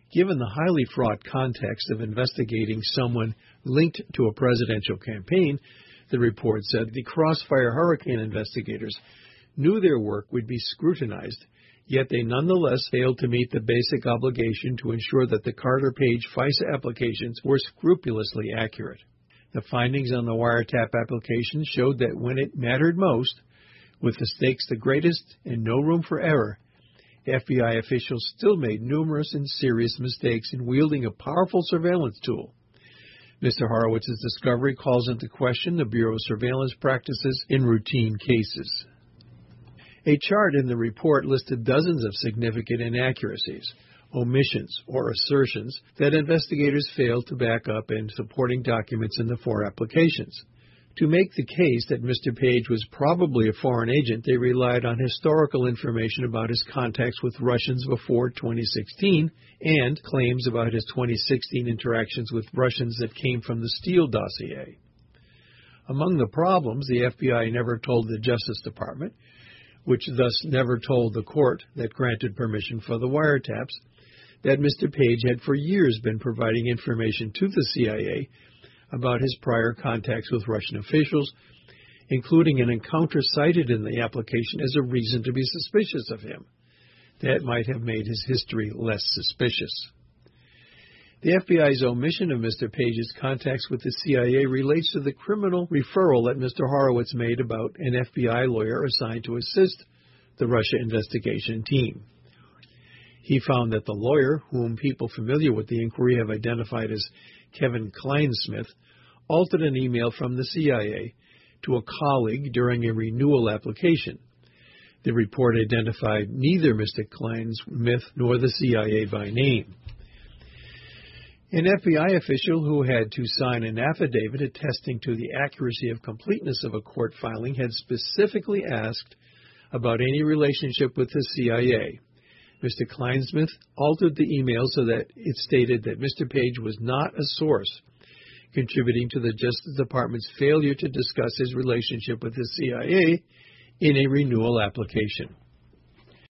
Given the highly fraught context of investigating someone linked to a presidential campaign, the report said the Crossfire Hurricane investigators knew their work would be scrutinized, yet they nonetheless failed to meet the basic obligation to ensure that the Carter Page FISA applications were scrupulously accurate. The findings on the wiretap application showed that when it mattered most, with the stakes the greatest and no room for error, FBI officials still made numerous and serious mistakes in wielding a powerful surveillance tool. Mr. Horowitz's discovery calls into question the Bureau's surveillance practices in routine cases. A chart in the report listed dozens of significant inaccuracies, omissions, or assertions that investigators failed to back up in supporting documents in the 4 applications. To make the case that Mr. Page was probably a foreign agent, they relied on historical information about his contacts with Russians before 2016 and claims about his 2016 interactions with Russians that came from the Steele dossier. Among the problems, the FBI never told the Justice Department, which thus never told the court that granted permission for the wiretaps, that Mr. Page had for years been providing information to the CIA about his prior contacts with Russian officials, including an encounter cited in the application as a reason to be suspicious of him. That might have made his history less suspicious. The FBI's omission of Mr. Page's contacts with the CIA relates to the criminal referral that Mr. Horowitz made about an FBI lawyer assigned to assist the Russia investigation team. He found that the lawyer, whom people familiar with the inquiry have identified as Kevin Kleinsmith, altered an email from the CIA to a colleague during a renewal application. The report identified neither Mr. Kleinsmith nor the CIA by name. An FBI official who had to sign an affidavit attesting to the accuracy of completeness of a court filing had specifically asked about any relationship with the CIA. Mr. Kleinsmith altered the email so that it stated that Mr. Page was not a source, contributing to the Justice Department's failure to discuss his relationship with the CIA in a renewal application.